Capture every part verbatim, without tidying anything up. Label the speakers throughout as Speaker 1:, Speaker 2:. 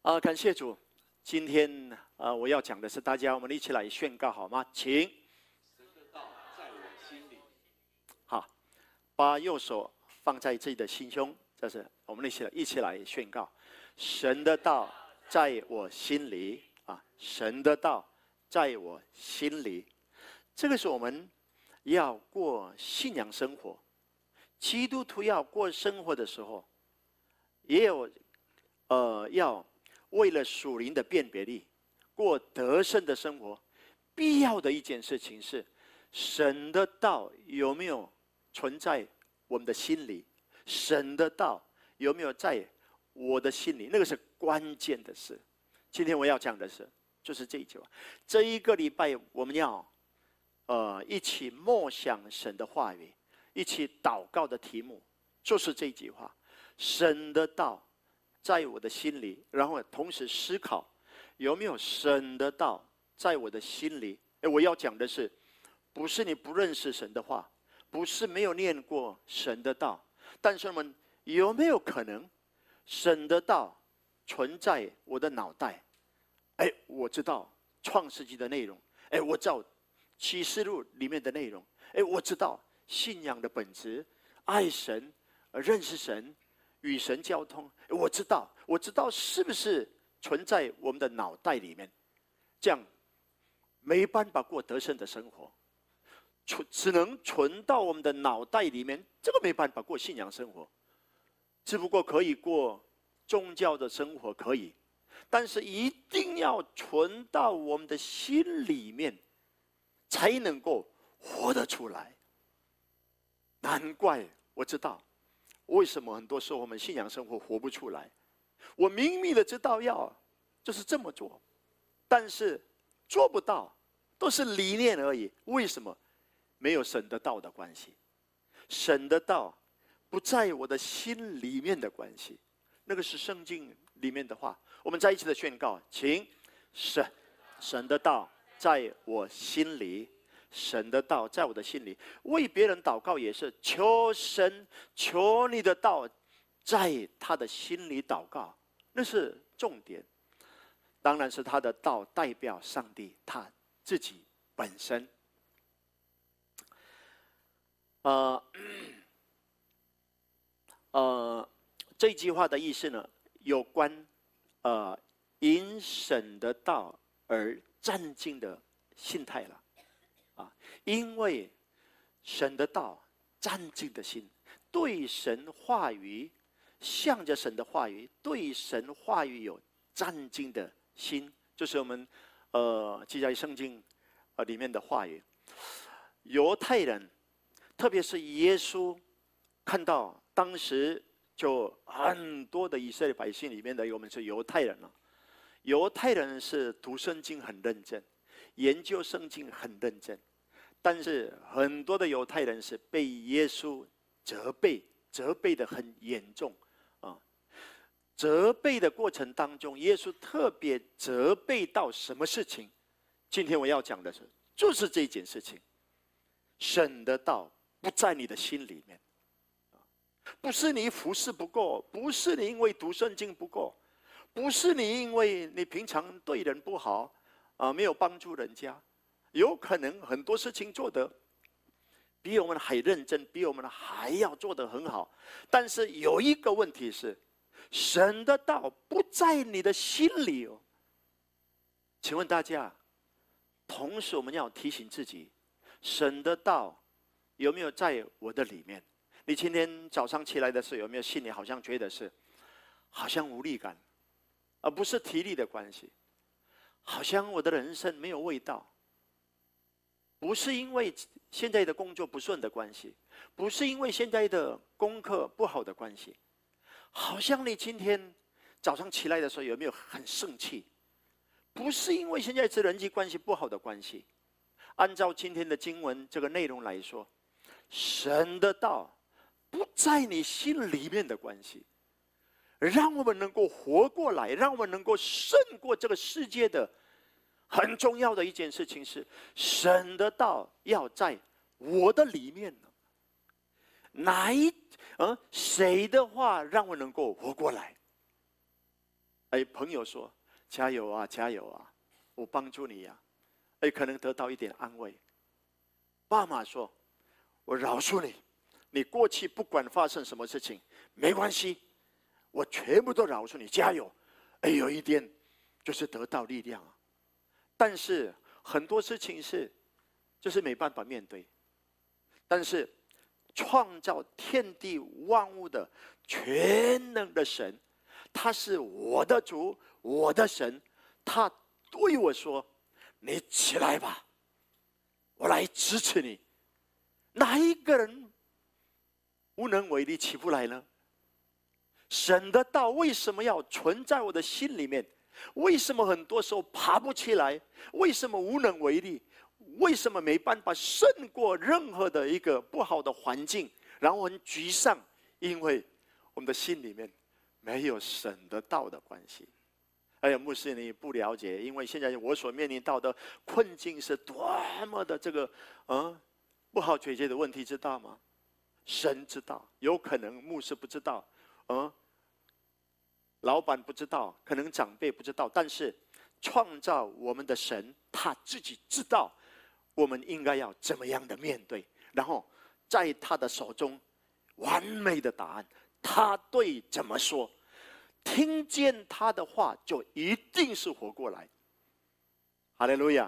Speaker 1: 啊、呃，感谢主。今天呃，我要讲的是，大家我们一起来宣告好吗？请。
Speaker 2: 神的道在我心里。
Speaker 1: 好，把右手放在自己的心胸，这是我们一起来一起来宣告：神的道在我心里啊！神的道在我心里。这个是我们要过信仰生活，基督徒要过生活的时候，也有呃要。为了属灵的辨别力，过得胜的生活，必要的一件事情是，神的道有没有存在我们的心里？神的道有没有在我的心里？那个是关键的事。今天我要讲的是，就是这一句话。这一个礼拜我们要呃一起默想神的话语，一起祷告的题目就是这句话：神的道在我的心里，然后同时思考有没有神的道在我的心里。哎，我要讲的是，不是你不认识神的话，不是没有念过神的道，但是我们有没有可能，神的道存在我的脑袋？哎，我知道创世纪的内容，哎，我知道启示录里面的内容，哎，我知道信仰的本质，爱神，认识神。与神交通，我知道，我知道是不是存在我们的脑袋里面？这样没办法过得胜的生活，存只能存到我们的脑袋里面，这个没办法过信仰生活。只不过可以过宗教的生活，可以，但是一定要存到我们的心里面，才能够活得出来。难怪我知道。为什么很多时候我们信仰生活活不出来？我明明的知道要就是这么做，但是做不到，都是理念而已。为什么？没有神的道的关系，神的道不在我的心里面的关系，那个是圣经里面的话。我们再一起的宣告，请神神的道在我心里。神的道在我的心里，为别人祷告也是求神，求你的道在他的心里祷告，那是重点。当然是他的道代表上帝他自己本身。呃呃，这句话的意思呢，有关呃因神的道而战兢的心态了。啊，因为神的道战兢的心，对神话语，向着神的话语，对神话语有战兢的心，就是我们呃记在圣经呃里面的话语。犹太人，特别是耶稣，看到当时就很多的以色列百姓里面的我们是犹太人了。犹太人是读圣经很认真，研究圣经很认真，但是很多的犹太人是被耶稣责备，责备的很严重啊。责备的过程当中，耶稣特别责备到什么事情？今天我要讲的是，就是这件事情。神的道不在你的心里面，不是你服侍不够，不是你因为读圣经不够，不是你因为你平常对人不好啊，没有帮助人家，有可能很多事情做得比我们还认真，比我们还要做得很好。但是有一个问题是，神的道不在你的心里哦。请问大家，同时我们要提醒自己，神的道有没有在我的里面？你今天早上起来的时候，有没有心里好像觉得是好像无力感，而不是体力的关系？好像我的人生没有味道，不是因为现在的工作不顺的关系，不是因为现在的功课不好的关系，好像你今天早上起来的时候有没有很生气？不是因为现在是人际关系不好的关系。按照今天的经文这个内容来说，神的道不在你心里面的关系，让我们能够活过来，让我们能够胜过这个世界的很重要的一件事情是，神的道要在我的里面呢。哪一呃谁的话让我能够活过来？ 哎，朋友说加油啊，加油啊，我帮助你呀、啊，哎，可能得到一点安慰。爸妈说，我饶恕你，你过去不管发生什么事情，没关系，我全部都饶恕你，加油。哎，有一点就是得到力量啊。但是很多事情是，就是没办法面对。但是创造天地万物的全能的神，他是我的主，我的神，他对我说：“你起来吧，我来支持你。”哪一个人无能为力起不来呢？神的道为什么要存在我的心里面？为什么很多时候爬不起来？为什么无能为力？为什么没办法胜过任何的一个不好的环境？然后很沮丧，因为我们的心里面没有神的道的关系。哎呀，牧师你不了解，因为现在我所面临到的困境是多么的这个嗯不好解决的问题，知道吗？神知道，有可能牧师不知道，嗯。老板不知道，可能长辈不知道，但是创造我们的神他自己知道我们应该要怎么样的面对，然后在他的手中完美的答案，他对怎么说，听见他的话就一定是活过来。哈利路亚。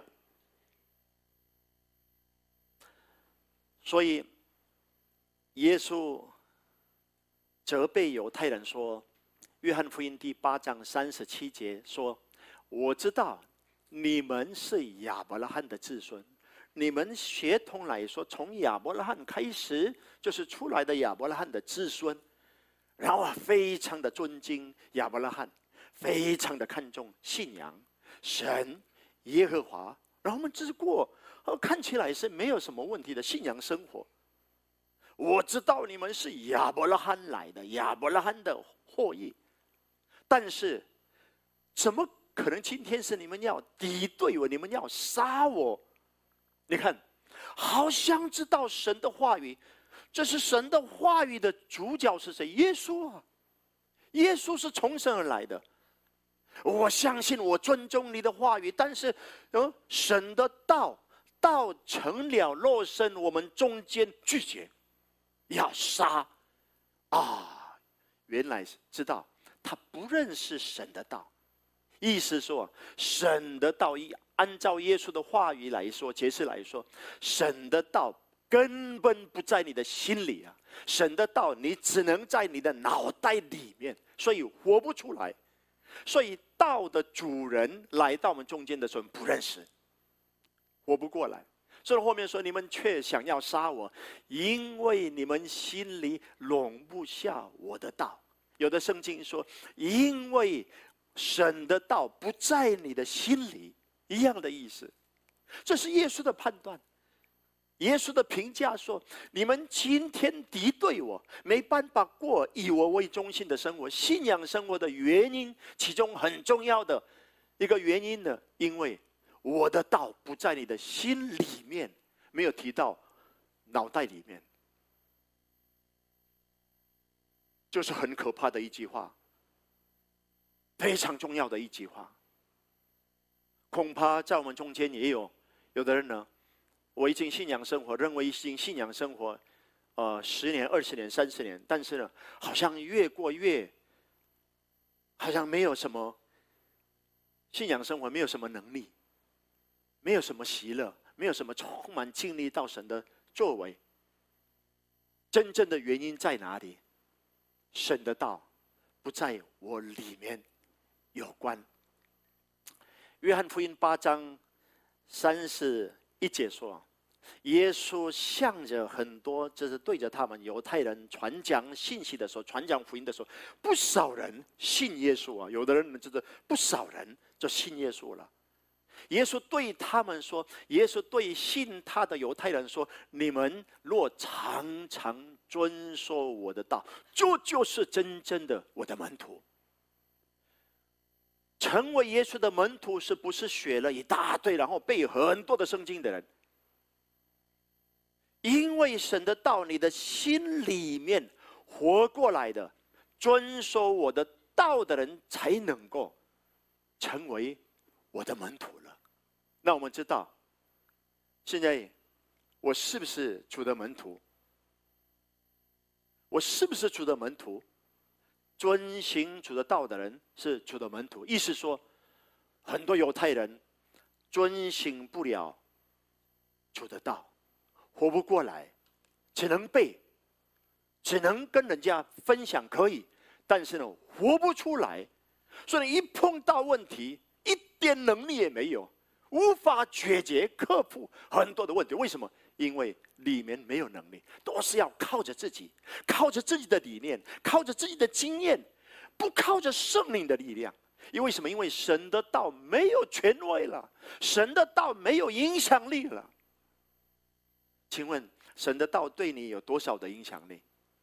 Speaker 1: 所以耶稣责备犹太人说，约翰福音第八章三十七节说：“我知道你们是亚伯拉罕的子孙，你们血统来说，从亚伯拉罕开始就是出来的亚伯拉罕的子孙。然后非常的尊敬亚伯拉罕，非常的看重信仰神耶和华。然后我们只过看起来是没有什么问题的信仰生活。我知道你们是亚伯拉罕来的，亚伯拉罕的后裔。”但是，怎么可能今天是你们要敌对我，你们要杀我？你看，好像知道神的话语，这是神的话语的主角是谁？耶稣啊！耶稣是从神而来的。我相信，我尊重你的话语，但是，嗯，神的道，道成了肉身，我们中间拒绝，要杀啊！原来知道。他不认识神的道，意思说，神的道一按照耶稣的话语来说，解释来说，神的道根本不在你的心里啊，神的道你只能在你的脑袋里面，所以活不出来。所以道的主人来到我们中间的时候不认识，活不过来。所以后面说，你们却想要杀我，因为你们心里容不下我的道。有的圣经说，因为神的道不在你的心里，一样的意思。这是耶稣的判断。耶稣的评价说，你们今天敌对我，没办法过以我为中心的生活，信仰生活的原因，其中很重要的一个原因呢，因为我的道不在你的心里面，没有提到脑袋里面。就是很可怕的一句话，非常重要的一句话。恐怕在我们中间也有有的人呢，我已经信仰生活，认为已经信仰生活，呃，十年、二十年、三十年，但是呢，好像越过越，好像没有什么信仰生活，没有什么能力，没有什么喜乐，没有什么充满经历到神的作为。真正的原因在哪里？神的道不在我里面有关。约翰福音八章三十一节说，耶稣向着很多，就是对着他们犹太人传讲信息的时候，传讲福音的时候，不少人信耶稣啊。有的人就是不少人就信耶稣了。耶稣对他们说，耶稣对信他的犹太人说，你们若常常遵守我的道，这就是真正的我的门徒。成为耶稣的门徒，是不是学了一大堆，然后背很多的圣经的人？因为神的道，你的心里面活过来的，遵守我的道的人才能够成为我的门徒了。那我们知道，现在我是不是主的门徒？我是不是主的门徒？遵行主的道的人是主的门徒。意思说，很多犹太人遵行不了主的道，活不过来，只能背，只能跟人家分享可以，但是呢，活不出来。所以一碰到问题，一点能力也没有，无法解决克服很多的问题。为什么？因为里面没有能力，都是要靠着自己，靠着自己的理念，靠着自己的经验，不靠着圣灵的力量。因为什么？因为神的道没有权威了，神的道没有影响力了。请问神的道对你有多少的影响力？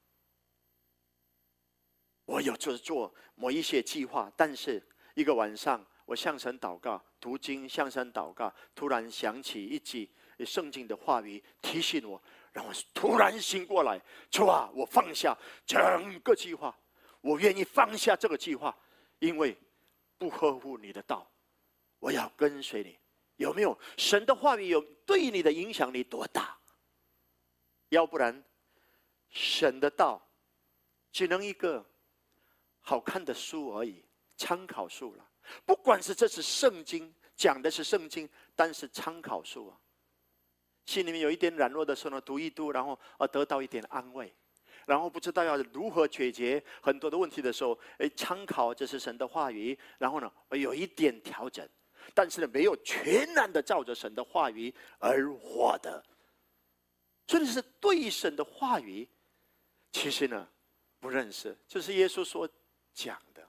Speaker 1: 我有做做某一些计划，但是一个晚上我向神祷告，读经向神祷告，突然想起一句圣经的话语提醒我，让我突然醒过来。主啊，我放下整个计划，我愿意放下这个计划，因为不合乎你的道，我要跟随你。有没有神的话语有对你的影响力多大？要不然神的道只能一个好看的书而已，参考书了。不管是这是圣经，讲的是圣经，但是参考书啊，心里面有一点软弱的时候呢，读一读，然后呃得到一点安慰，然后不知道要如何解决很多的问题的时候，哎，参考这是神的话语，然后呢有一点调整，但是呢没有全然的照着神的话语而活的。所以是对神的话语，其实呢不认识，就是耶稣所讲的。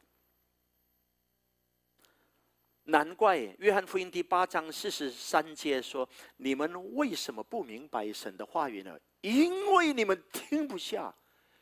Speaker 1: 难怪约翰福音第八章四十三节说：“你们为什么不明白神的话语呢？因为你们听不下。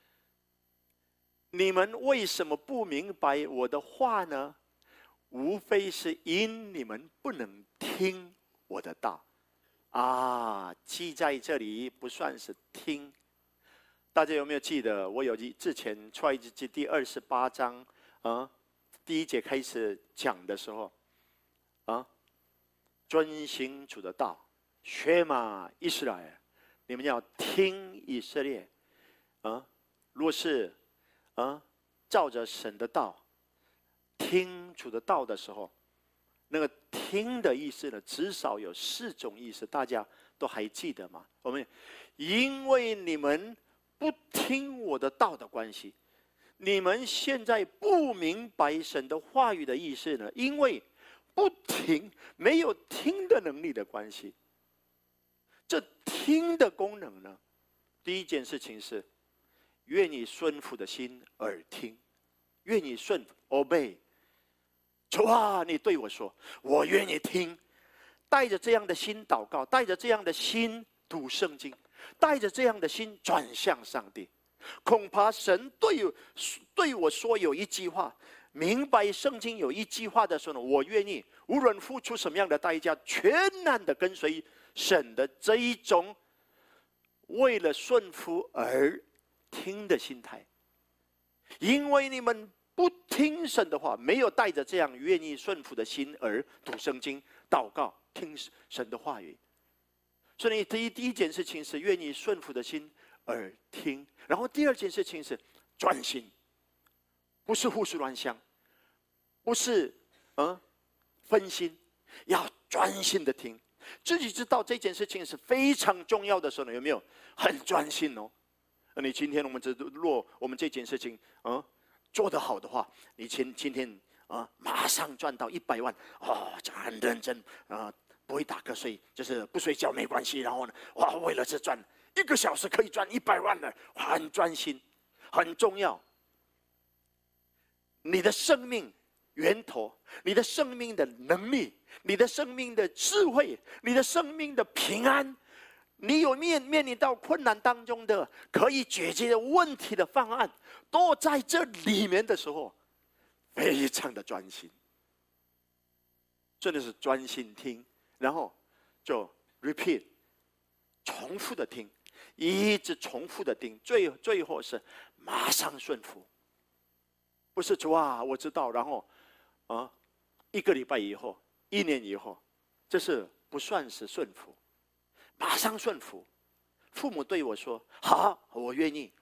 Speaker 1: 你们为什么不明白我的话呢？无非是因你们不能听我的道。”啊，记在这里不算是听。大家有没有记得？我有之前出埃及记第二十八章啊，第一节开始讲的时候，啊，遵行主的道，学嘛以色列，你们要听以色列，啊，若是啊照着神的道，听主的道的时候。那个听的意思呢，至少有四种意思，大家都还记得吗？我们因为你们不听我的道的关系，你们现在不明白神的话语的意思呢，因为不听，没有听的能力的关系。这听的功能呢，第一件事情是愿意顺服的心而听，愿意顺服 obey。主啊，你对我说，我愿意听，带着这样的心祷告，带着这样的心读圣经，带着这样的心转向上帝。恐怕神对对我说有一句话，明白圣经有一句话的时候呢，我愿意无论付出什么样的代价，全然的跟随神的这一种为了顺服而听的心态。因为你们不听神的话，没有带着这样愿意顺服的心而读圣经、祷告、听神的话语，所以第一第一件事情是愿意顺服的心而听，然后第二件事情是专心，不是胡思乱想，不是嗯分心，要专心的听。自己知道这件事情是非常重要的时候呢，有没有很专心哦？你今天我们这若我们这件事情啊。做得好的话，你今今天啊，马上赚到一百万哦，这很认真啊，不会打瞌睡，就是不睡觉没关系。然后呢，哇，为了这赚一个小时可以赚一百万的，很专心，很重要。你的生命源头，你的生命的能力，你的生命的智慧，你的生命的平安。你有面面临到困难当中的可以解决的问题的方案，都在这里面的时候，非常的专心，真的是专心听，然后就 repeat， 重复的听，一直重复的听，最最后是马上顺服，不不是主啊，我知道，然后啊，一个礼拜以后，一年以后，这是不算是顺服，马上顺服。父母对我说：“好，我愿意。”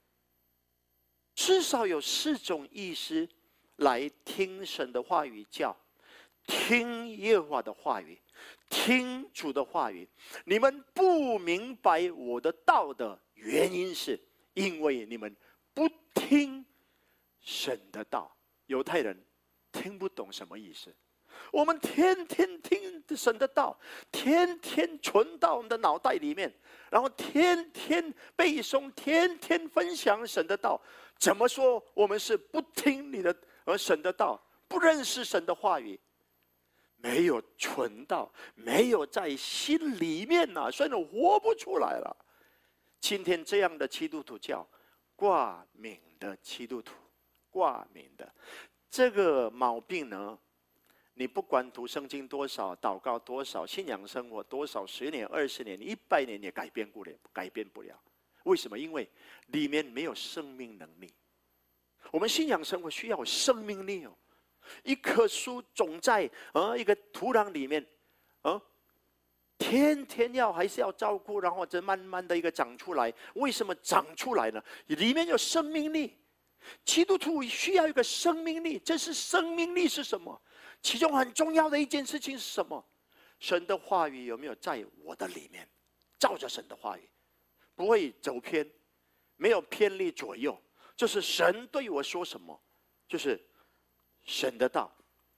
Speaker 1: 至少有四种意思来听神的话语教，听耶和华的话语，听主的话语。你们不明白我的道的原因是，因为你们不听神的道。犹太人听不懂什么意思。我们天天听神的道，天天存到我们的脑袋里面，然后天天背诵，天天分享神的道。怎么说我们是不听你的而神的道，不认识神的话语，没有存到，没有在心里面呐、啊，所以活不出来了。今天这样的基督徒叫挂名的基督徒，挂名的这个毛病呢，你不管读圣经多少，祷告多少，信仰生活多少，十年、二十年、一百年也改变不了，改变不了。为什么？因为里面没有生命能力。我们信仰生活需要有生命力哦。一棵树种在呃一个土壤里面，呃，天天要还是要照顾，然后这慢慢的一个长出来。为什么长出来呢？里面有生命力。基督徒需要一个生命力，这是生命力是什么？其中很重要的一件事情是什么？神的话语有没有在我的里面？照着神的话语，不会走偏，没有偏离左右。就是神对我说什么，就是神的道，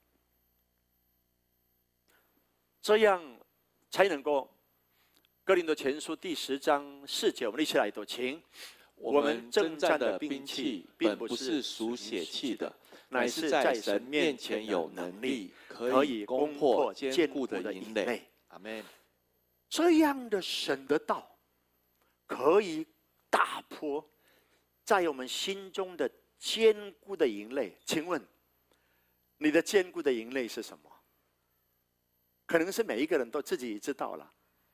Speaker 1: 这样才能够。哥林多前书第十章四节，我们一起来读，请。
Speaker 2: 我们征战的兵器，本不是属血气的，乃是在神面前有能力，可以攻破坚固的营垒。阿们。
Speaker 1: 这样的神的道，可以打破在我们心中的坚固的营垒。请问，你的坚固的营垒是什么？可能是每一个人都自己知道了。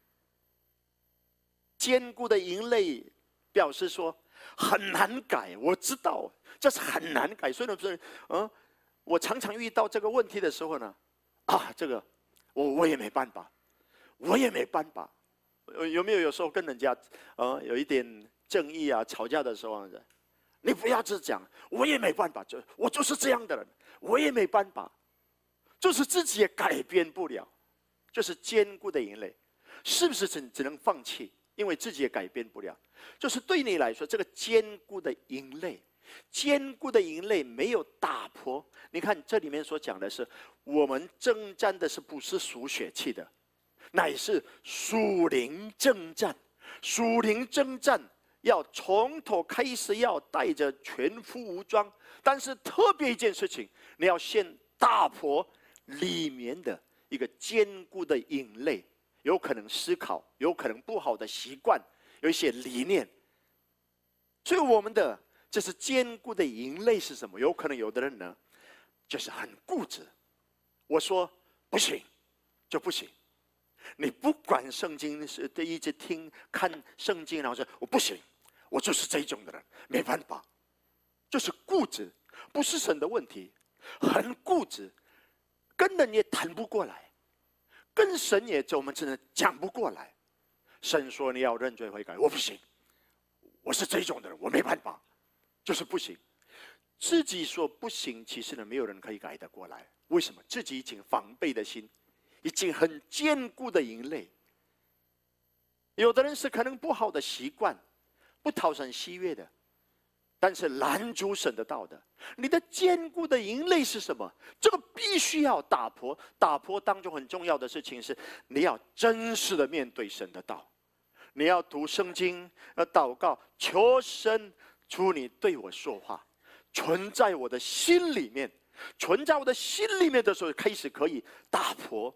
Speaker 1: 坚固的营垒表示说很难改，我知道这是很难改，所以呢，嗯，我常常遇到这个问题的时候呢，啊，这个我我也没办法，我也没办法。有没有有时候跟人家呃有一点正义啊吵架的时候，你不要只讲，我也没办法，就我就是这样的人，我也没办法，就是自己也改变不了，就是坚固的营垒，是不是只只能放弃？因为自己也改变不了，就是对你来说，这个坚固的营垒，坚固的营垒没有打破。你看这里面所讲的是，我们征战的是不是属血气的，乃是属灵征战。属灵征战要从头开始，要带着全副武装。但是特别一件事情，你要先打破里面的一个坚固的营垒。有可能思考，有可能不好的习惯，有一些理念。所以我们的这是坚固的营垒是什么？有可能有的人呢，就是很固执。我说不行，就不行。你不管圣经是一直听看圣经，然后说我不行，我就是这种的人，没办法，就是固执，不是神的问题，很固执，跟人也谈不过来。跟神也我们真的讲不过来。神说你要认罪悔改，我不行，我是这种的人，我没办法，就是不行。自己说不行，其实呢没有人可以改得过来。为什么？自己已经防备的心，已经很坚固的营垒。有的人是可能不好的习惯，不讨神喜悦的，但是拦阻神的道的。你的坚固的营垒是什么？这个必须要打破。打破当中很重要的事情是，你要真实的面对神的道。你要读圣经，要祷告，求神主你对我说话，存在我的心里面，存在我的心里面的时候，开始可以打破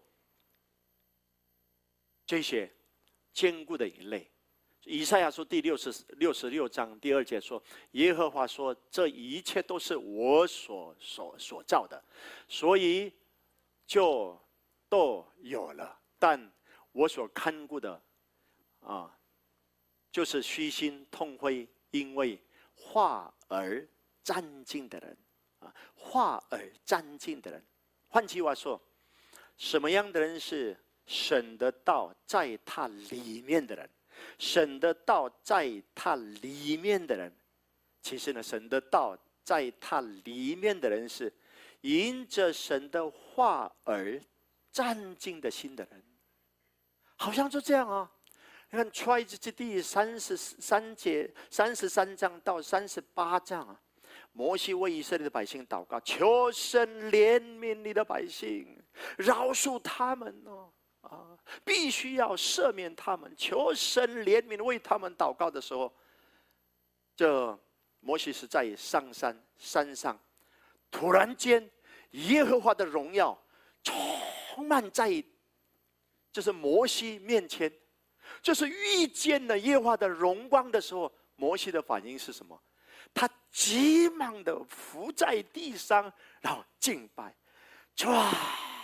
Speaker 1: 这些坚固的营垒。以赛亚书第六十六十六章第二节说：“耶和华说，这一切都是我所所所造的，所以就都有了。但我所看顾的，啊，就是虚心痛悔，因为话而战兢的人。 啊，话而占尽的人。换句话说，什么样的人是神的道在他里面的人？神的道在他里面的人，其实呢，神的道在他里面的人是因着神的话而占尽的心的人。好像就这样啊。你看出埃及记第三十三节、三十三章到三十八章啊，摩西为以色列的百姓祷告，求神怜悯你的百姓，饶恕他们哦，啊，必须要赦免他们，求神怜悯。为他们祷告的时候，这摩西是在上山山上，突然间，耶和华的荣耀充满在，就是摩西面前。就是遇见了耶和华的荣光的时候，摩西的反应是什么？他急忙的伏在地上，然后敬拜。唰！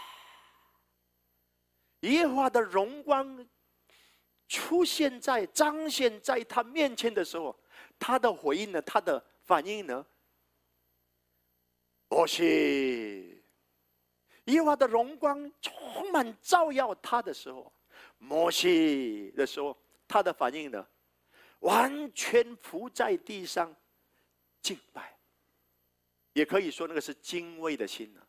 Speaker 1: 耶和华的荣光出现在、彰显在他面前的时候，他的回应呢？他的反应呢？摩西，耶和华的荣光充满照耀他的时候。摩西的时候，他的反应呢，完全伏在地上敬拜，也可以说那个是敬畏的心呢。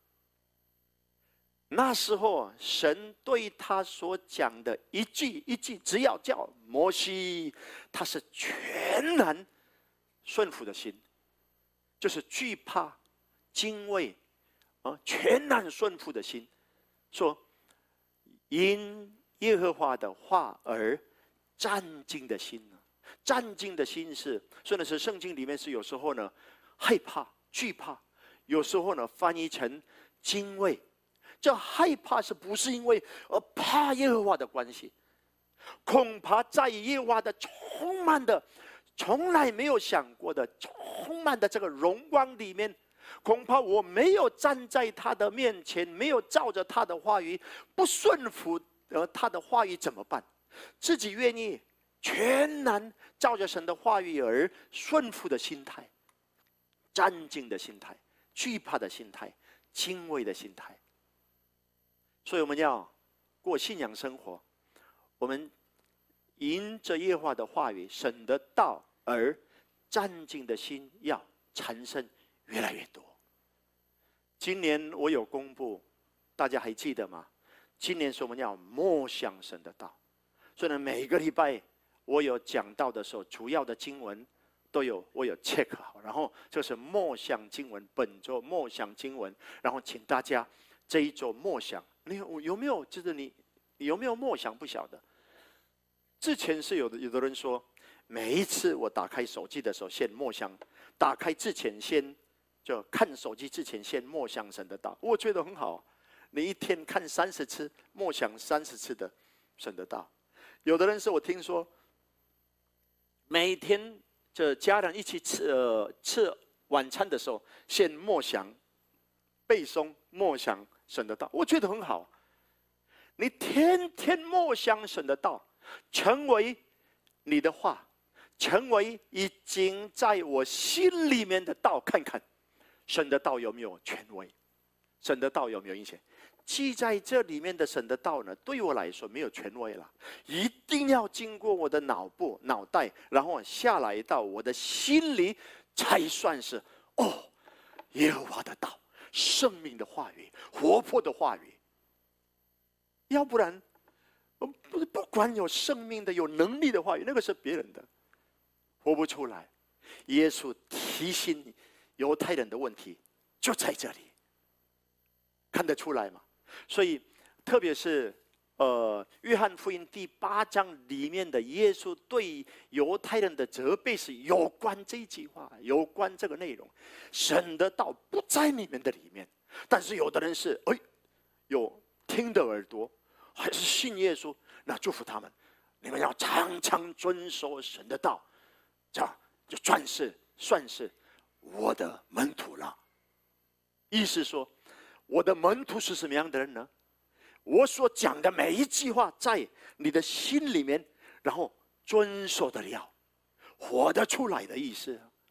Speaker 1: 那时候，神对他所讲的一句一句，只要叫摩西，他是全然顺服的心，就是惧怕、敬畏啊，全然顺服的心，说因耶和华的话而战兢的心呢？战兢的心是，虽然是圣经里面是有时候呢害怕、惧怕，有时候呢翻译成敬畏。这害怕是不是因为呃怕耶和华的关系？恐怕在耶和华的充满的、从来没有想过的、充满的这个荣光里面，恐怕我没有站在他的面前，没有照着他的话语，不顺服。而他的话语怎么办？自己愿意全然照着神的话语而顺服的心态，战兢的心态，惧怕的心态，敬畏的心态。所以我们要过信仰生活，我们迎着耶和华的话语、神的道而战兢的心要产生越来越多。今年我有公布，大家还记得吗？今年是我们要默想神的道，所以呢，每个礼拜我有讲道的时候，主要的经文都有我有 check 好，然后这是默想经文，本周默想经文，然后请大家这一周默想，你有有没有？就是你有没有默想？不晓得。之前是有的，有的人说，每一次我打开手机的时候，先默想，打开之前先就看手机之前先默想神的道，我觉得很好。你一天看三十次，默想三十次的神的道。有的人是我听说，每天这家人一起吃呃吃晚餐的时候，先默想、背诵、默想神的道，我觉得很好。你天天默想神的道，成为你的话，成为已经在我心里面的道，看看神的道有没有权威，神的道有没有影响。记在这里面的神的道呢，对我来说没有权威了，一定要经过我的脑部、脑袋，然后下来到我的心里，才算是哦，耶和华的道，生命的话语，活泼的话语。要不然，不不管有生命的、有能力的话语，那个是别人的，活不出来。耶稣提醒犹太人的问题就在这里，看得出来吗？所以，特别是呃，约翰福音第八章里面的耶稣对犹太人的责备是有关这一句话，有关这个内容。神的道不在你们的里面，但是有的人是哎，有听的耳朵，还是信耶稣，那祝福他们，你们要常常遵守神的道，这样就算是算是我的门徒了。意思说，我的门徒是什么样的人呢？我所讲的每一句话，在你的心里面，然后遵守得了，活得出来的意思。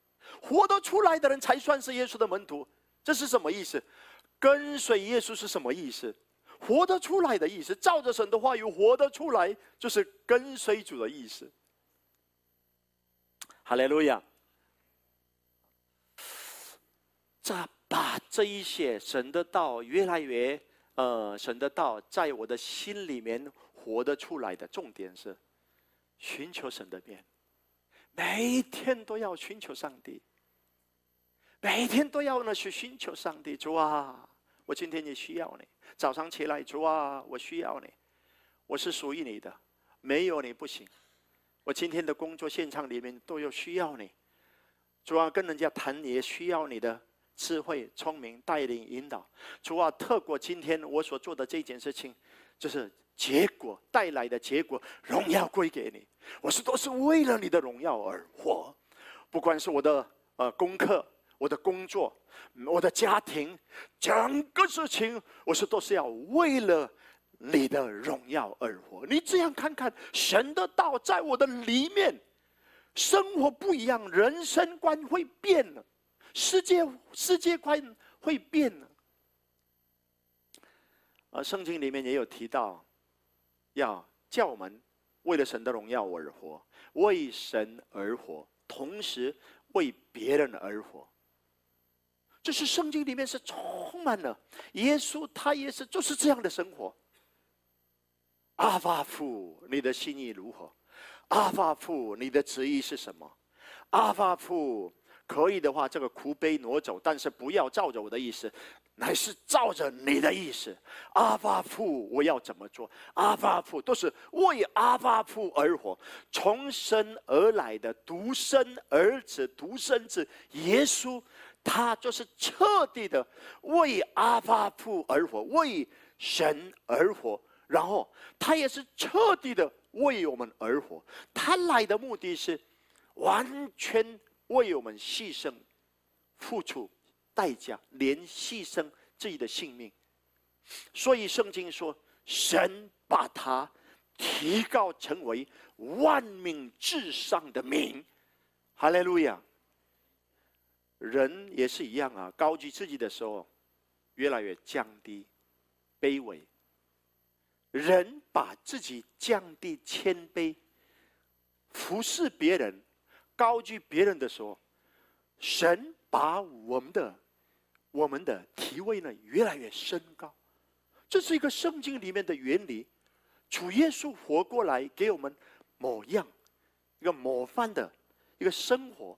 Speaker 1: 活得出来的人才算是耶稣的门徒。这是什么意思？跟随耶稣是什么意思？活得出来的意思，照着神的话语活得出来，就是跟随主的意思。哈利路亚！这把这一些神的道越来越呃，神的道在我的心里面活得出来的重点是寻求神的面，每一天都要寻求上帝，每一天都要呢去寻求上帝。主啊，我今天也需要你。早上起来，主啊，我需要你，我是属于你的，没有你不行。我今天的工作现场里面都有需要你。主啊，跟人家谈也需要你的智慧、聪明、带领、引导。主啊，透过今天我所做的这件事情，就是结果带来的结果，荣耀归给你。我是都是为了你的荣耀而活，不管是我的呃功课、我的工作、我的家庭，整个事情，我是都是要为了你的荣耀而活。你这样看看，神的道在我的里面，生活不一样，人生观会变了，世界世界观会变了。而圣经里面也有提到，要叫我们为了神的荣耀而活，为神而活，同时为别人而活。这是圣经里面是充满了，耶稣他也是就是这样的生活。阿爸父，你的心意如何？阿爸父，你的旨意是什么？阿爸父，可以的话，这个苦杯挪走，但是不要照着我的意思，乃是照着你的意思。阿爸父，我要怎么做？阿爸父都是为阿爸父而活，从生而来的独生儿子、独生子耶稣，他就是彻底的为阿爸父而活，为神而活。然后他也是彻底的为我们而活，他来的目的是完全为我们牺牲、付出代价，连牺牲自己的性命。所以圣经说，神把他提高成为万民之上的名。哈利路亚！人也是一样啊，高举自己的时候，越来越降低、卑微。人把自己降低、谦卑，服侍别人、高举别人的时候，神把我们的、我们的体位呢越来越升高。这是一个圣经里面的原理。主耶稣活过来，给我们模样，一个模范的一个生活。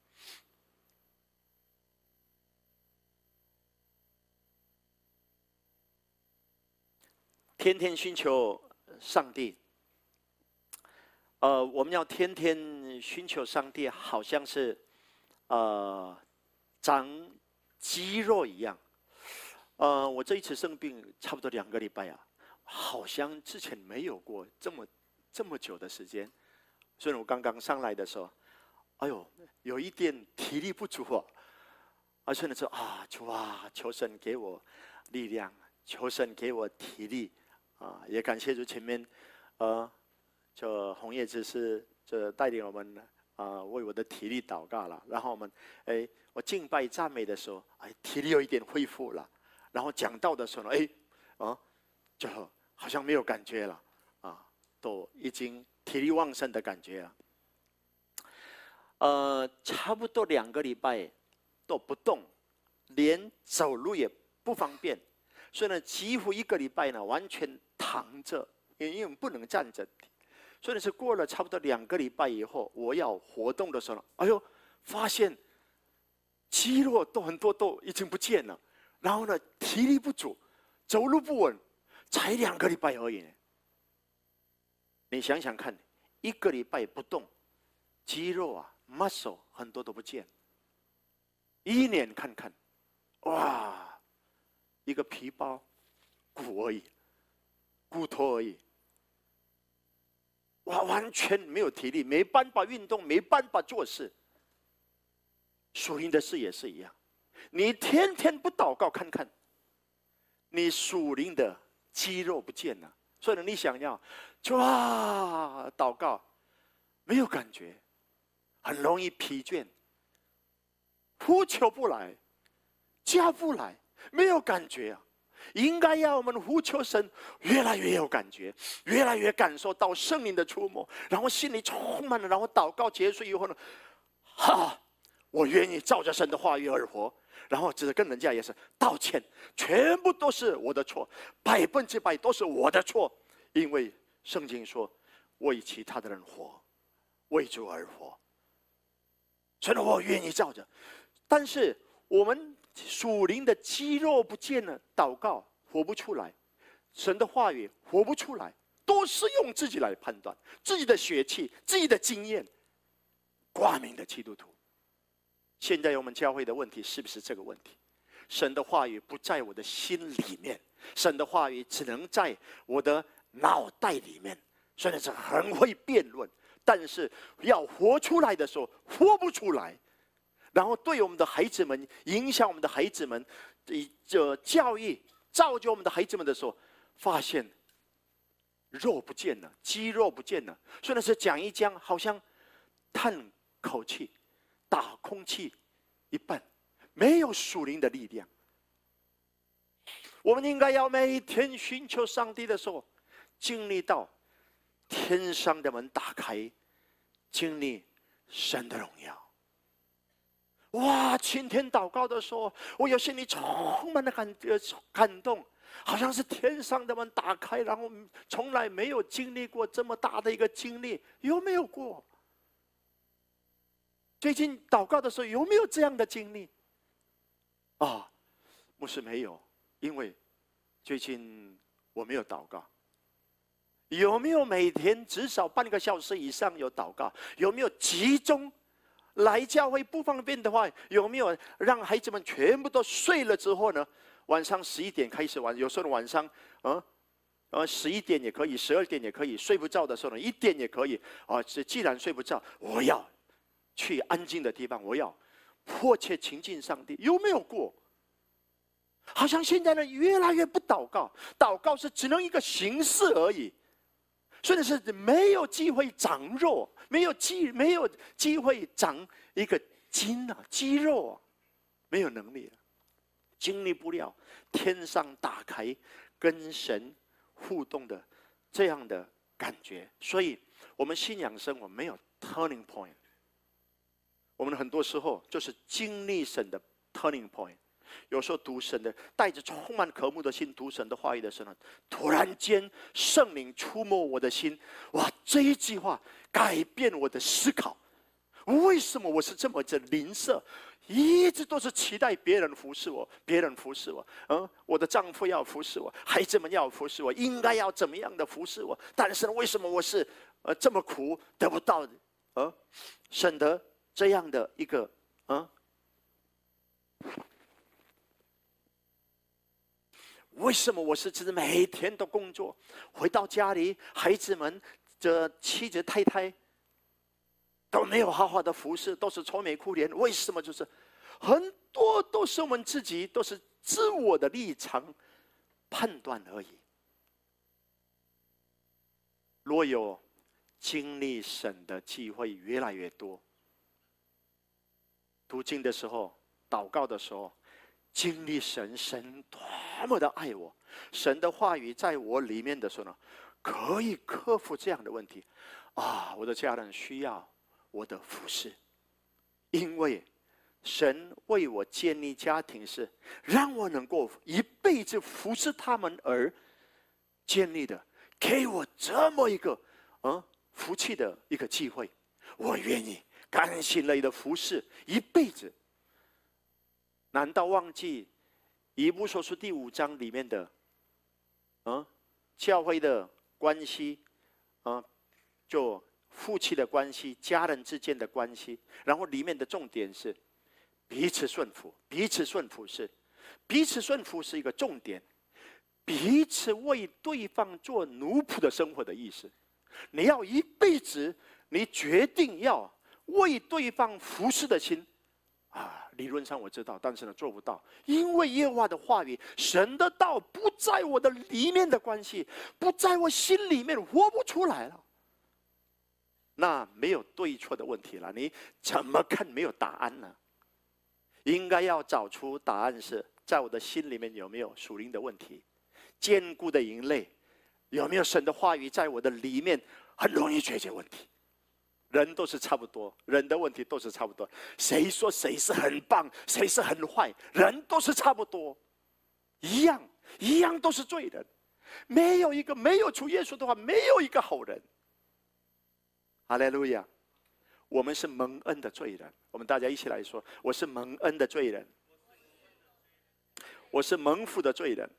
Speaker 1: 天天寻求上帝，呃，我们要天天寻求上帝，好像是呃长肌肉一样。呃，我这一次生病差不多两个礼拜啊，好像之前没有过这么这么久的时间。所以我刚刚上来的时候，哎呦，有一点体力不足啊，而且呢说啊，主啊，求神给我力量，求神给我体力。啊，也感谢主前面，呃，这红叶执事这带领我们啊、呃，为我的体力祷告了。然后我们，哎，我敬拜赞美的时候，哎，体力有一点恢复了。然后讲道的时候，哎，啊，就好像没有感觉了，啊，都已经体力旺盛的感觉了。呃，差不多两个礼拜都不动，连走路也不方便。所以呢，几乎一个礼拜呢，完全躺着，因为我们不能站着。所以呢，是过了差不多两个礼拜以后，我要活动的时候，哎呦，发现肌肉都很多都已经不见了，然后呢，体力不足，走路不稳，才两个礼拜而已呢。你想想看，一个礼拜不动，肌肉啊 ，muscle 很多都不见。一年看看，哇！一个皮包骨而已，骨头而已，哇，完全没有体力，没办法运动，没办法做事。属灵的事也是一样，你天天不祷告看看，你属灵的肌肉不见了。所以呢，你想要哇祷告，没有感觉，很容易疲倦， 呼求不来，叫不来，没有感觉啊。应该要我们呼求神，越来越有感觉，越来越感受到圣灵的触摸，然后心里充满了，然后祷告结束以后呢，哈，我愿意照着神的话语而活。然后只是跟人家也是道歉，全部都是我的错，百分之百都是我的错，因为圣经说为其他的人活，为主而活。所以我愿意照着，但是我们属灵的肌肉不见了，祷告活不出来，神的话语活不出来，都是用自己来判断，自己的血气，自己的经验，挂名的基督徒。现在我们教会的问题是不是这个问题？神的话语不在我的心里面，神的话语只能在我的脑袋里面。虽然是很会辩论，但是要活出来的时候活不出来。然后对我们的孩子们，影响我们的孩子们的教育，造就我们的孩子们的时候，发现肉不见了，肌肉不见了。虽然是讲一讲，好像叹口气，打空气一半，没有属灵的力量。我们应该要每天寻求上帝的时候，经历到天上的门打开，经历神的荣耀。哇！今天祷告的时候，我有心里充满了感觉感动，好像是天上的门打开，然后从来没有经历过这么大的一个经历，有没有过？最近祷告的时候有没有这样的经历？啊，牧师没有，因为最近我没有祷告。有没有每天至少半个小时以上有祷告？有没有集中？来教会不方便的话，有没有让孩子们全部都睡了之后呢？晚上十一点开始玩，有时候晚上啊，呃十一点也可以，十二点也可以。睡不着的时候呢，一点也可以啊。既然睡不着，我要去安静的地方，我要迫切亲近上帝。有没有过？好像现在呢，越来越不祷告，祷告是只能一个形式而已。甚至是没有机会长肉，没有机没有机会长一个筋啊，肌肉啊，没有能力了，经历不了天上打开跟神互动的这样的感觉。所以，我们信仰生活没有 turning point。我们很多时候就是经历神的 turning point。有时候读神的，带着充满渴慕的心读神的话语的时候，突然间圣灵触摸我的心，哇！这一句话改变我的思考。为什么我是这么的吝啬？一直都是期待别人服侍我，别人服侍我，嗯，我的丈夫要服侍我，孩子们要服侍我，应该要怎么样的服侍我？但是为什么我是呃这么苦，得不到呃神的这样的一个嗯？为什么我是只每天都工作，回到家里，孩子们、这妻子、太太都没有好好的服侍，都是愁眉苦脸？为什么？就是很多都是我们自己都是自我的立场判断而已。若有经历神的机会越来越多，读经的时候、祷告的时候，经历神，神多么的爱我，神的话语在我里面的时候呢，可以克服这样的问题啊！我的家人需要我的服侍，因为神为我建立家庭是让我能够一辈子服侍他们而建立的，给我这么一个嗯福气的一个机会，我愿意甘心乐意的服侍一辈子。难道忘记以弗所书第五章里面的，嗯，教会的关系，嗯，就夫妻的关系、家人之间的关系，然后里面的重点是彼此顺服，彼此顺服是彼此顺服是一个重点，彼此为对方做奴仆的生活的意思。你要一辈子，你决定要为对方服侍的心。啊，理论上我知道，但是呢做不到，因为耶和华的话语、神的道不在我的里面的关系，不在我心里面，活不出来了。那没有对错的问题了，你怎么看没有答案呢？ 应该要找出答案是在我的心里面有没有属灵的问题，坚固的营垒，有没有神的话语在我的里面，很容易解决问题。人都是差不多，人的问题都是差不多。谁说谁是很棒，谁是很坏？人都是差不多，一样一样都是罪人。没有一个没有主耶稣的话，没有一个好人。哈利路亚！我们是蒙恩的罪人。我们大家一起来说：我是蒙恩的罪人，我是蒙福的罪人。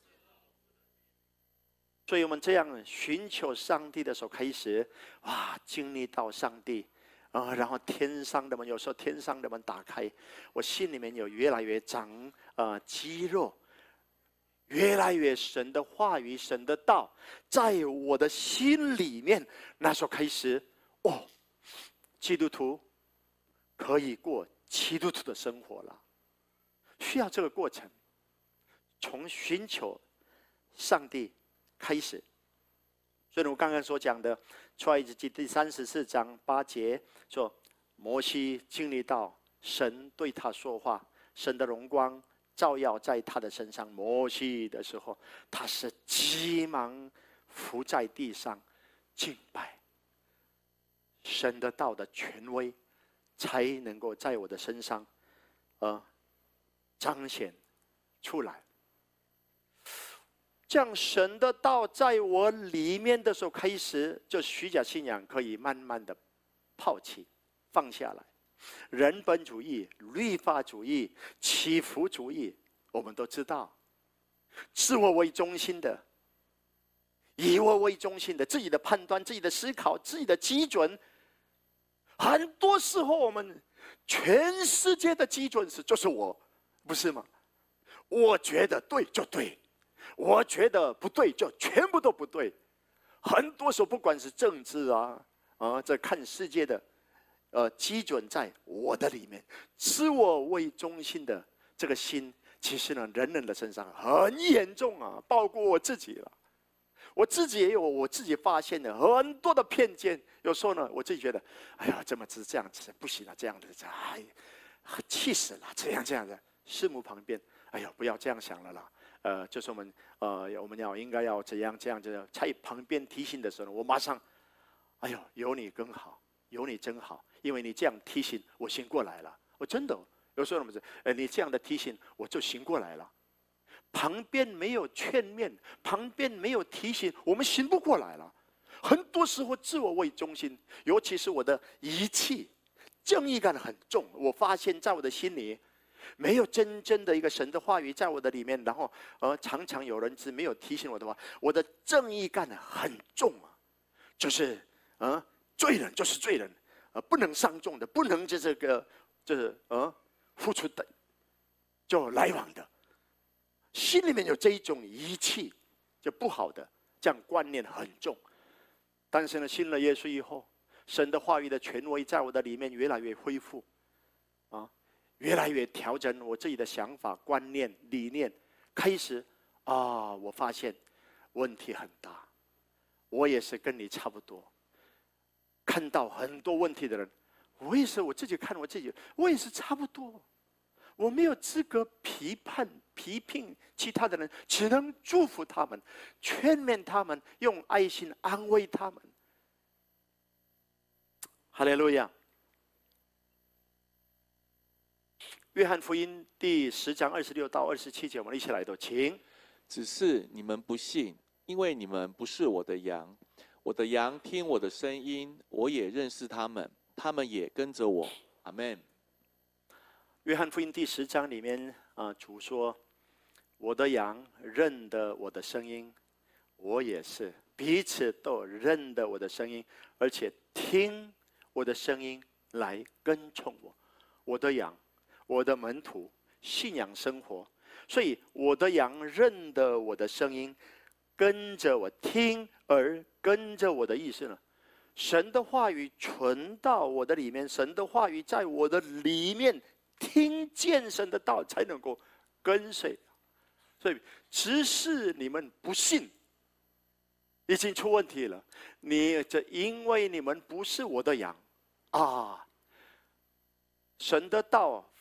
Speaker 1: 所以我们这样寻求上帝的时候，开始哇，经历到上帝啊、呃，然后天上的门，有时候天上的门打开，我心里面有越来越长呃肌肉，越来越神的话语、神的道，在我的心里面。那时候开始，哦，基督徒可以过基督徒的生活了。需要这个过程，从寻求上帝开始。所以我刚刚所讲的出埃及记第三十四章八节说，摩西经历到神对他说话，神的荣光照耀在他的身上。摩西的时候，他是急忙伏在地上敬拜。神的道的权威才能够在我的身上呃彰显出来。这样神的道在我里面的时候，开始就虚假信仰可以慢慢的抛弃放下来。人本主义、律法主义、祈福主义，我们都知道，自我为中心的、以我为中心的，自己的判断、自己的思考、自己的基准，很多时候我们全世界的基准是就是我，不是吗？我觉得对就对，我觉得不对就全部都不对。很多时候不管是政治啊啊，这看世界的呃基准在我的里面，自我为中心的这个心，其实呢人人的身上很严重啊，包括我自己了。我自己也有我自己发现的很多的偏见。有时候呢，我自己觉得，哎呀，怎么是这样子？不行了，这样子，哎，气死了！这样这样的，师母旁边，哎呀，不要这样想了啦。呃，就是我们呃，我们要应该要怎样这样子，在旁边提醒的时候，我马上，哎呦，有你更好，有你真好，因为你这样提醒，我醒过来了。我真的有时候我们说，呃，你这样的提醒，我就醒过来了。旁边没有劝勉，旁边没有提醒，我们醒不过来了。很多时候自我为中心，尤其是我的仪器，正义感很重。我发现在我的心里，没有真正的一个神的话语在我的里面，然后呃，常常有人是没有提醒我的话，我的正义感很重啊，就是啊、呃，罪人就是罪人，呃，不能伤众的，不能这这个就是呃付出的，就来往的。心里面有这一种仪器，就不好的，这样观念很重。但是呢，信了耶稣以后，神的话语的权威在我的里面越来越恢复，啊，越来越调整我自己的想法、观念、理念。开始啊，我发现问题很大，我也是跟你差不多，看到很多问题的人，我也是我自己看我自己，我也是差不多。我没有资格批判、批评其他的人，只能祝福他们，劝勉他们，用爱心安慰他们。哈利路亚！约翰福音第十章二十六到二十七节，我们一起来读，请。
Speaker 2: 只是你们不信，因为你们不是我的羊。我的羊听我的声音，我也认识他们，他们也跟着我。阿们。
Speaker 1: 约翰福音第十章里面啊，主说：“我的羊认得我的声音，我也是，彼此都认得我的声音，而且听我的声音来跟从我。我的羊，我的门徒，信仰生活，所以我的羊认得我的声音，跟着我听，而跟着我的意思呢？神的话语存到我的里面，神的话语在我的里面。”听见神的道才能够跟随，所以只是你们不信，已经出问题了。你这因为你们不是我的羊啊，神的道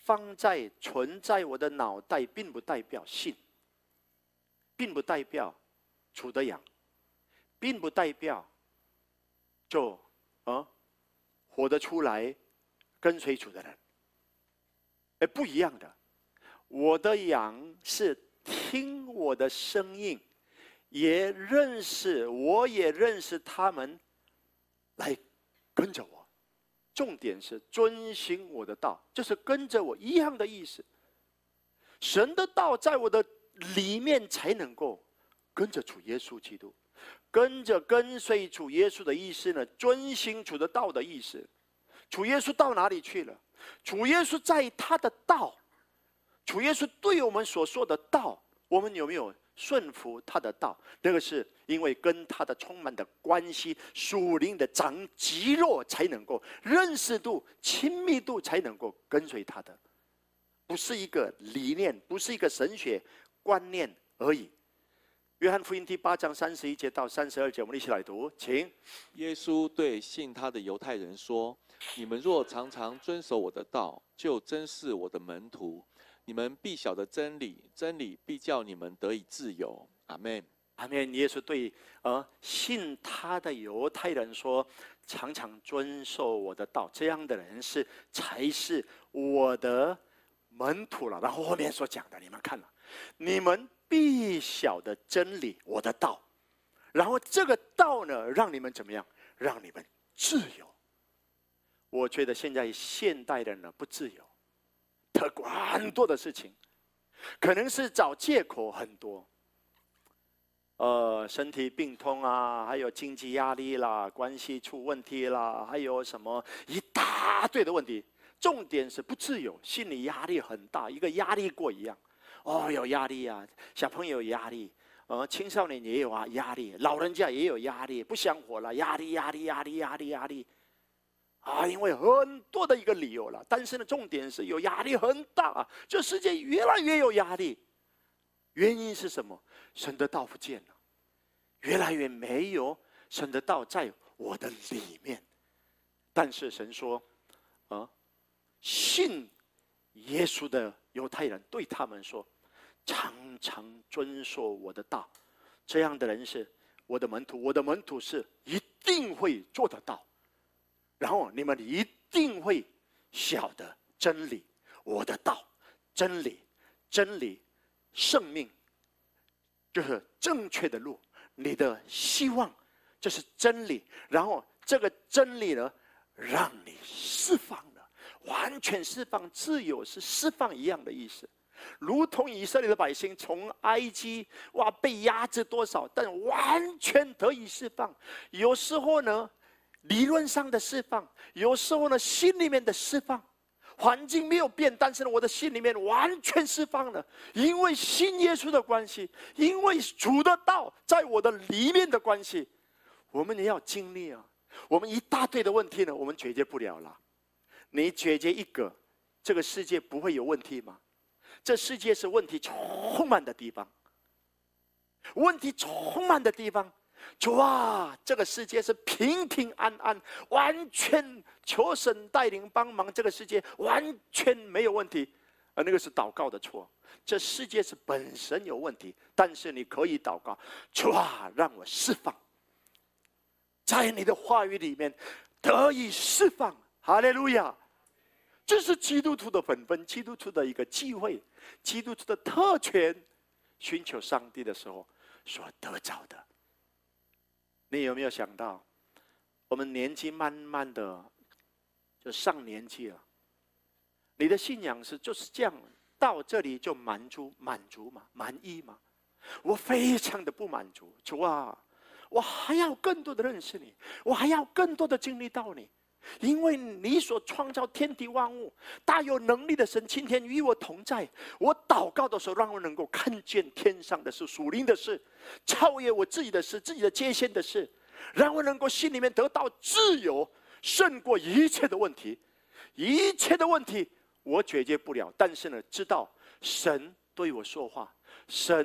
Speaker 1: 放在存在我的脑袋，并不代表信，并不代表主的养，并不代表就啊活得出来跟随主的人。哎，不一样的。我的羊是听我的声音，也认识，我也认识他们，来跟着我。重点是遵行我的道，就是跟着我一样的意思。神的道在我的里面才能够跟着主耶稣基督，跟着跟随主耶稣的意思呢，遵行主的道的意思。主耶稣到哪里去了？主耶稣在他的道，主耶稣对我们所说的道，我们有没有顺服他的道？那个是因为跟他的充满的关系，属灵的长肌肉才能够认识度、亲密度才能够跟随他的，不是一个理念，不是一个神学观念而已。约翰福音第八章三十一节到三十二节，我们一起来读，请。
Speaker 2: 耶稣对信他的犹太人说：“你们若常常遵守我的道，就真是我的门徒。你们必晓得真理，真理必叫你们得以自由。”阿们。
Speaker 1: 阿们。耶稣对呃信他的犹太人说：“常常遵守我的道，这样的人是才是我的门徒了。”然后后面所讲的，你们看了，你们必晓得真理，我的道。然后这个道呢，让你们怎么样？让你们自由。我觉得现在现代人呢不自由，特很多的事情，可能是找借口很多。呃，身体病痛啊，还有经济压力啦，关系出问题啦，还有什么一大堆的问题。重点是不自由，心理压力很大，一个压力锅一样。哦，有压力啊，小朋友有压力，呃，青少年也有啊压力，老人家也有压力，不想活了，压力压力压力压力压力，啊，因为很多的一个理由了。但是呢，重点是有压力很大，这世界越来越有压力。原因是什么？神的道不见了，越来越没有神的道在我的里面。但是神说，啊，信耶稣的犹太人对他们说，常常遵守我的道，这样的人是我的门徒。我的门徒是一定会做得到。然后你们一定会晓得真理，我的道，真理，真理，生命，就是正确的路。你的希望，这是真理。然后这个真理呢，让你释放了，完全释放，自由是释放一样的意思。如同以色列的百姓从埃及哇被压制多少，但完全得以释放。有时候呢，理论上的释放，有时候呢，心里面的释放。环境没有变，但是呢，我的心里面完全释放了，因为信耶稣的关系，因为主的道在我的里面的关系。我们也要经历啊，我们一大堆的问题呢，我们解决不了了。你解决一个，这个世界不会有问题吗？这世界是问题充满的地方，问题充满的地方。主啊，这个世界是平平安安，完全求神带领帮忙，这个世界完全没有问题。而那个是祷告的错，这世界是本身有问题，但是你可以祷告，主啊，让我释放，在你的话语里面得以释放。哈利路亚！这是基督徒的本分，基督徒的一个机会，基督徒的特权，寻求上帝的时候所得着的。你有没有想到，我们年纪慢慢的就上年纪了，你的信仰是就是这样，到这里就满足满足吗？满意吗？我非常的不满足。主啊，我还要更多的认识你，我还要更多的经历到你，因为你所创造天地万物，大有能力的神今天与我同在。我祷告的时候，让我能够看见天上的事，属灵的事，超越我自己的事，自己的界限的事，让我能够心里面得到自由，胜过一切的问题。一切的问题我解决不了，但是呢，知道神对我说话，神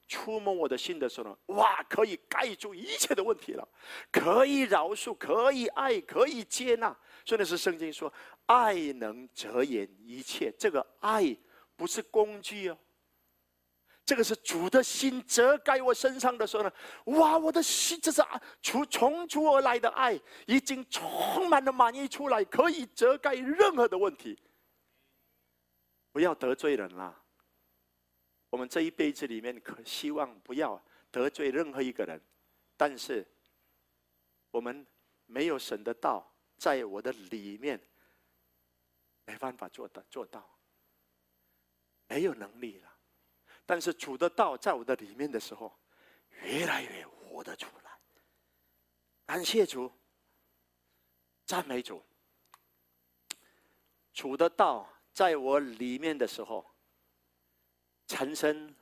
Speaker 1: 触摸我的心的时候呢，哇，可以盖住一切的问题了，可以饶恕，可以爱，可以接纳。所以那是圣经说，爱能遮掩一切。这个爱不是工具哦，这个是主的心遮盖我身上的时候呢，哇，我的心这是从从主而来的爱，已经充满了满溢出来，可以遮盖任何的问题。不要得罪人啦。我们这一辈子里面，可希望不要得罪任何一个人，但是我们没有神的道在我的里面，没办法做到做到，没有能力了。但是主的道在我的里面的时候，越来越活得出来。感谢主，赞美主。主的道在我里面的时候，产生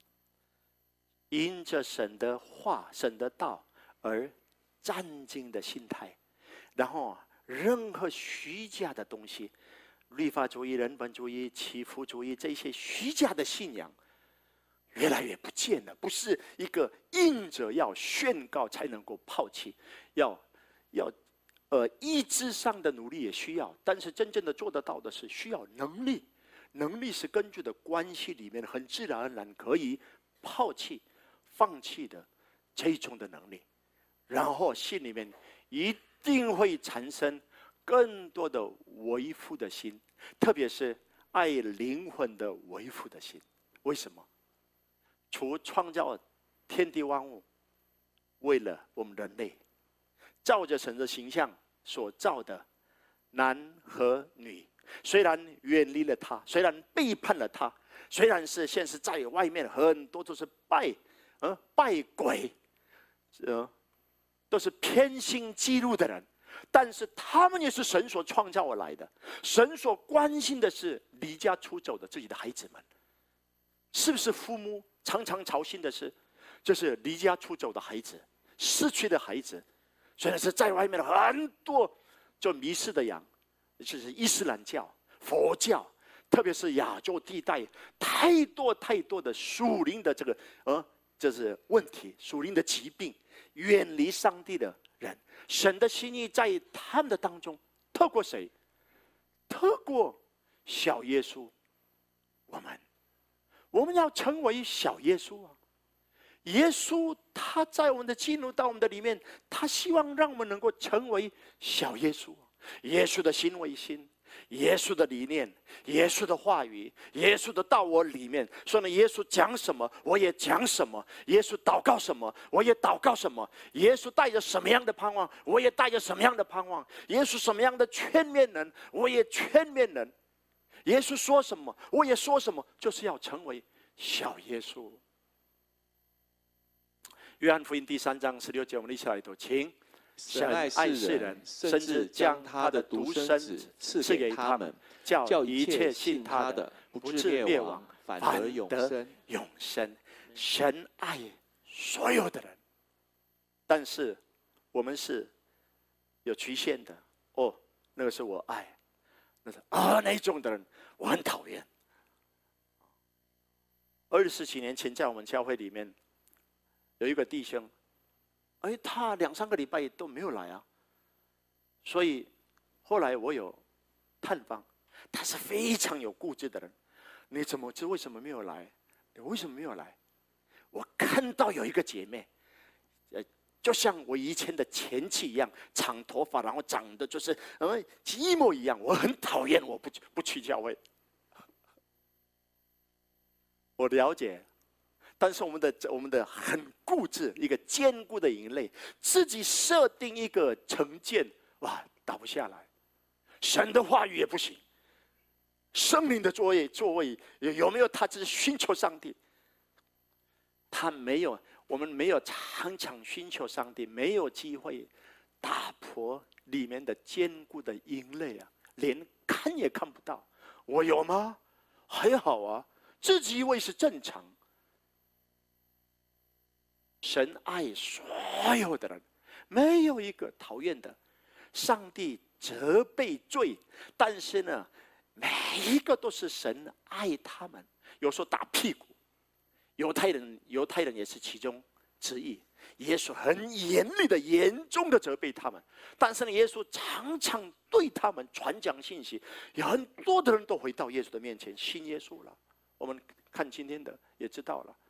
Speaker 1: 因着神的话、神的道而战兢的心态，然后任何虚假的东西，律法主义、人本主义、祈福主义，这些虚假的信仰越来越不见了。不是一个硬着要宣告才能够抛弃，要要呃意志上的努力也需要，但是真正的做得到的是需要能力。能力是根据的关系里面很自然而然可以抛弃、放弃的这种的能力，然后心里面一定会产生更多的维护的心，特别是爱灵魂的维护的心。为什么？主创造天地万物，为了我们人类，照着神的形象所造的男和女。虽然远离了他，虽然背叛了他，虽然是现实在外面很多都是拜，呃拜鬼，呃都是偏心激怒的人，但是他们也是神所创造而来的。神所关心的是离家出走的自己的孩子们，是不是父母常常操心的是，就是离家出走的孩子，失去的孩子，虽然是在外面很多就迷失的羊。就是伊斯兰教、佛教，特别是亚洲地带，太多太多的属灵的这个呃，这是问题，属灵的疾病，远离上帝的人，神的心意在他们的当中，透过谁？透过小耶稣，我们，我们要成为小耶稣啊！耶稣他在我们的进入到我们的里面，他希望让我们能够成为小耶稣。耶稣的心为心，耶稣的理念，耶稣的话语，耶稣的道我里面。所以呢，耶稣讲什么我也讲什么，耶稣祷告什么我也祷告什么，耶稣带着什么样的盼望我也带着什么样的盼望，耶稣什么样的劝勉人我也劝勉人，耶稣说什么我也说什么，就是要成为小耶稣。约翰福音第三章十六节，我们一起来读，请。
Speaker 2: 神爱世人，甚至将他的独生子赐给他们，叫一切信他的不至灭亡，反得永生。
Speaker 1: 永生，神爱所有的人，但是我们是有局限的。哦，那个是我爱，那是啊那种的人我很讨厌。二十几年前，在我们教会里面有一个弟兄。哎，他两三个礼拜都没有来啊，所以后来我有探访，他是非常有固执的人。你怎么知为什么没有来？你为什么没有来？我看到有一个姐妹，呃，就像我以前的前妻一样，长头发，然后长得就是呃一模一样。我很讨厌，我不不去教会。我了解。但是我们的我们的很固执，一个坚固的营垒，自己设定一个成见，哇，打不下来。神的话语也不行，生命的座位座位有没有？他只是寻求上帝，他没有，我们没有常常寻求上帝，没有机会打破里面的坚固的营垒啊，连看也看不到。我有吗？还好啊，自己以为是正常。神爱所有的人，没有一个讨厌的。上帝责备罪，但是呢，每一个都是神爱他们。有时候打屁股， 犹太人，犹太人也是其中之一。耶稣很严厉的、严重的责备他们，但是呢，耶稣常常对他们传讲信息，有很多的人都回到耶稣的面前，信耶稣了。我们看今天的也知道了，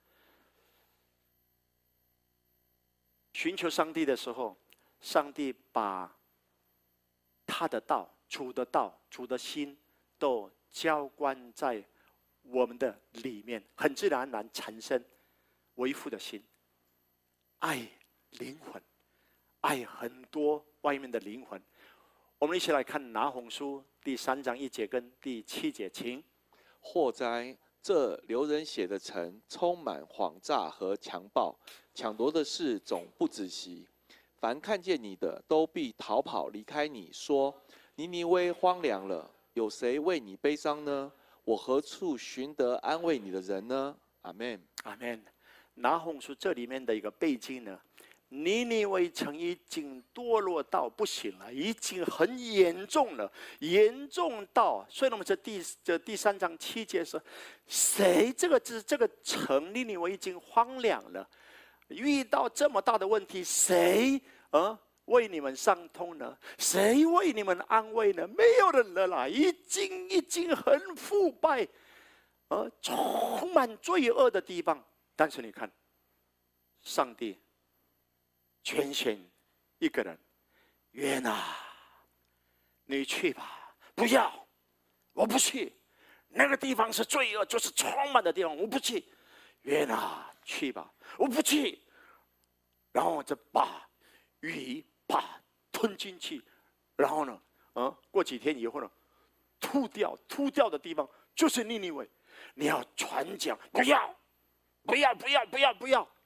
Speaker 1: 寻求上帝的时候，上帝把他的道、主的道、主的心都浇灌在我们的里面，很自然而然产生为父的心，爱灵魂，爱很多外面的灵魂。我们一起来看拿鸿书第三章一节跟第七节，请。
Speaker 2: 祸哉！这流人血的城，充满谎诈和强暴，抢夺的事总不止息。凡看见你的，都必逃跑离开你，说：尼尼微荒凉了，有谁为你悲伤呢？我何处寻得安慰你的人呢？阿们，
Speaker 1: 阿们。拿鸿书这里面的一个背景呢，尼尼微城已经堕落到不行了，已经很严重了，严重到，所以我们这第这第三章七节说，谁这个这这个城尼尼微已经荒凉了，遇到这么大的问题，谁啊为你们上通呢？谁为你们安慰呢？没有人了啦，已经已经很腐败，而充满罪恶的地方。但是你看，上帝拣选一个人，约拿，你去吧。不要，我不去，那个地方是罪恶，就是充满的地方，我不去。约拿，去吧，我不去。然后就把鱼把吞进去，然后呢，啊，过几天以后呢，吐掉，吐掉的地方就是尼尼微。你要传讲，不要。不要不要不要不要！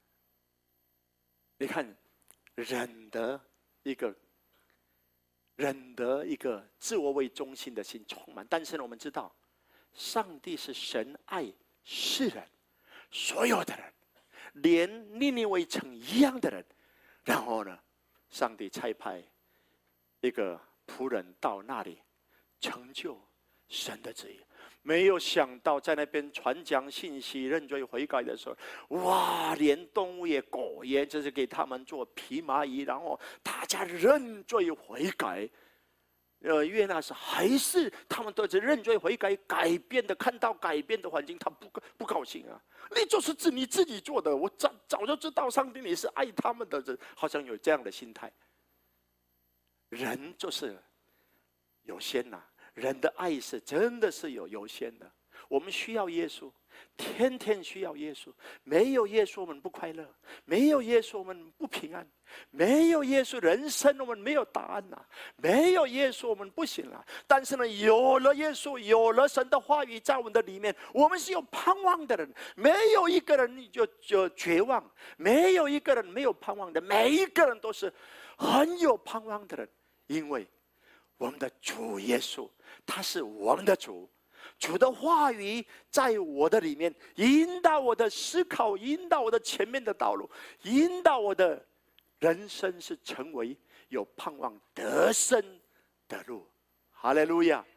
Speaker 1: 你看，人的一个人的一个自我为中心的心充满，但是呢，我们知道，上帝是神爱世人，所有的人，连尼尼微城一样的人。然后呢，上帝差派一个仆人到那里，成就神的旨意。没有想到，在那边传讲信息、认罪悔改的时候，哇，连动物也、狗也，就是给他们做皮麻衣，然后大家认罪悔改。呃，约拿是还是他们都是认罪悔改，改变的，看到改变的环境，他不不高兴啊！你就是自你自己做的，我早早就知道，上帝你是爱他们的人，好像有这样的心态。人就是有限呐、啊。人的爱是真的是有有限的，我们需要耶稣，天天需要耶稣。没有耶稣，我们不快乐；没有耶稣，我们不平安；没有耶稣，人生我们没有答案呐、啊；没有耶稣，我们不行了。但是呢，有了耶稣，有了神的话语在我们的里面，我们是有盼望的人。没有一个人就就绝望，没有一个人没有盼望的，每一个人都是很有盼望的人，因为我们的主耶稣，他是我们的主，主的话语在我的里面，引导我的思考，引导我的前面的道路，引导我的人生是成为有盼望得胜的路。哈利路亚！